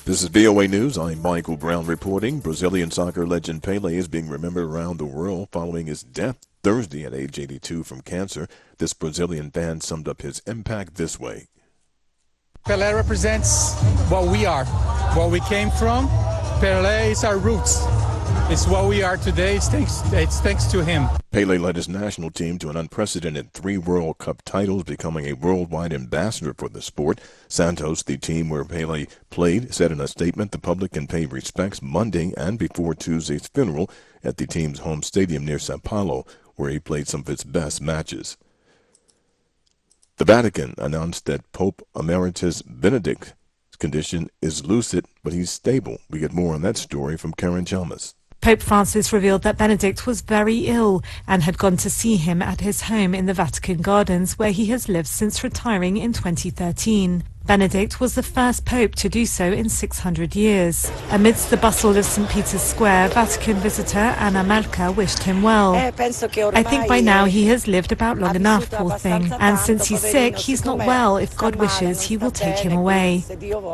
This is VOA News. I'm Michael Brown reporting. Brazilian soccer legend Pelé is being remembered around the world following his death Thursday at age 82 from cancer. This Brazilian fan summed up his impact this way. Pelé represents what we are, what we came from. Pelé is our roots. It's what we are today. It's thanks to him. Pelé led his national team to an unprecedented 3 World Cup titles, becoming a worldwide ambassador for the sport. Santos, the team where Pelé played, said in a statement the public can pay respects Monday and before Tuesday's funeral at the team's home stadium near Sao Paulo, where he played some of its best matches. The Vatican announced that Pope Emeritus Benedict's condition is lucid, but he's stable. We get more on that story from Karen Chalmers. Pope Francis revealed that Benedict was very ill and had gone to see him at his home in the Vatican Gardens, where he has lived since retiring in 2013. Benedict was the first pope to do so in 600 years. Amidst the bustle of St. Peter's Square, Vatican visitor Anna Marca wished him well. I think by now he has lived about long enough, poor thing. And since he's sick, he's not well. If God wishes, he will take him away.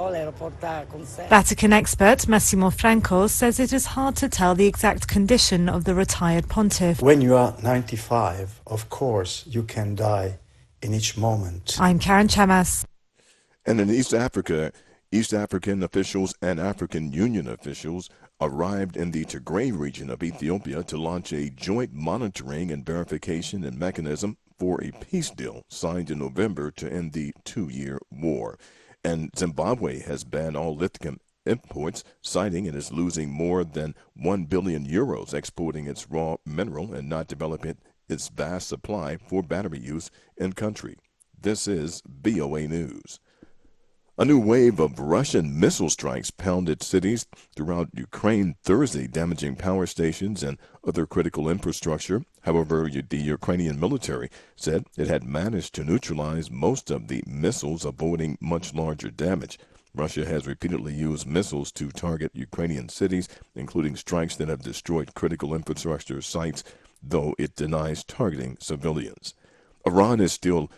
Vatican expert Massimo Franco says it is hard to tell the exact condition of the retired pontiff. When you are 95, of course, you can die in each moment. I'm Karen Chamas. And in East Africa, East African officials and African Union officials arrived in the Tigray region of Ethiopia to launch a joint monitoring and verification and mechanism for a peace deal signed in November to end the 2-year war. And Zimbabwe has banned all lithium imports, citing it is losing more than 1 billion euros exporting its raw mineral and not developing its vast supply for battery use in country. This is VOA News. A new wave of Russian missile strikes pounded cities throughout Ukraine Thursday, damaging power stations and other critical infrastructure. However, the Ukrainian military said it had managed to neutralize most of the missiles, avoiding much larger damage. Russia has repeatedly used missiles to target Ukrainian cities, including strikes that have destroyed critical infrastructure sites, though it denies targeting civilians. Iran is still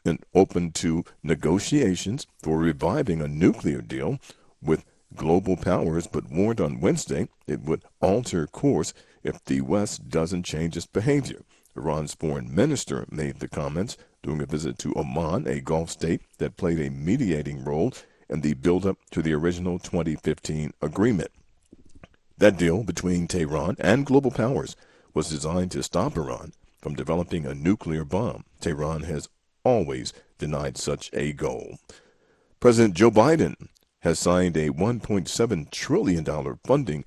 open to negotiations for reviving a nuclear deal with global powers, but warned on Wednesday it would alter course if the West doesn't change its behavior. Iran's foreign minister made the comments during a visit to Oman, a Gulf state that played a mediating role in the build-up to the original 2015 agreement. That deal between Tehran and global powers was designed to stop Iran from developing a nuclear bomb. Tehran has always denied such a goal. President Joe Biden has signed a $1.7 trillion funding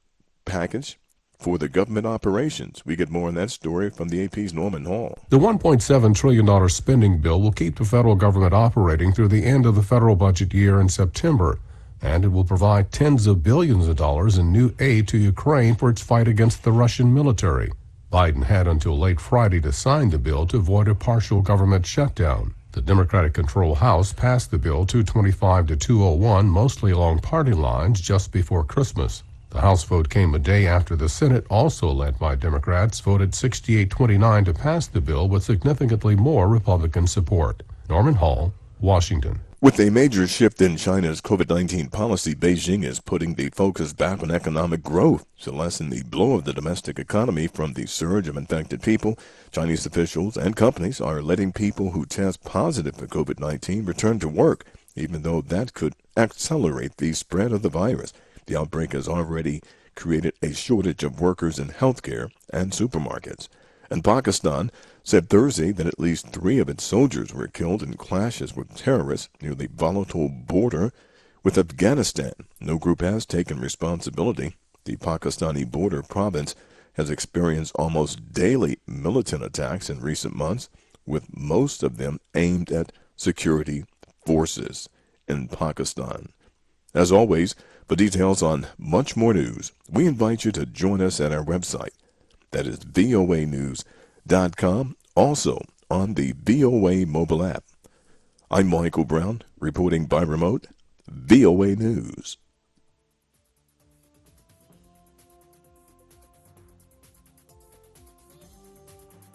package for the government operations. We get more on that story from the AP's Norman Hall. The $1.7 trillion spending bill will keep the federal government operating through the end of the federal budget year in September, and it will provide tens of billions of dollars in new aid to Ukraine for its fight against the Russian military. Biden had until late Friday to sign the bill to avoid a partial government shutdown. The Democratic-controlled House passed the bill 225 to 201, mostly along party lines, just before Christmas. The House vote came a day after the Senate, also led by Democrats, voted 68-29 to pass the bill with significantly more Republican support. Norman Hall, Washington. With a major shift in China's COVID-19 policy, Beijing is putting the focus back on economic growth to lessen the blow of the domestic economy from the surge of infected people. Chinese officials and companies are letting people who test positive for COVID-19 return to work, even though that could accelerate the spread of the virus. The outbreak has already created a shortage of workers in healthcare and supermarkets. And Pakistan said Thursday that at least 3 of its soldiers were killed in clashes with terrorists near the volatile border with Afghanistan. No group has taken responsibility. The Pakistani border province has experienced almost daily militant attacks in recent months, with most of them aimed at security forces in Pakistan. As always, for details on much more news, we invite you to join us at our website. That is voanews.com, also on the VOA mobile app. I'm Michael Brown, reporting by remote, VOA News.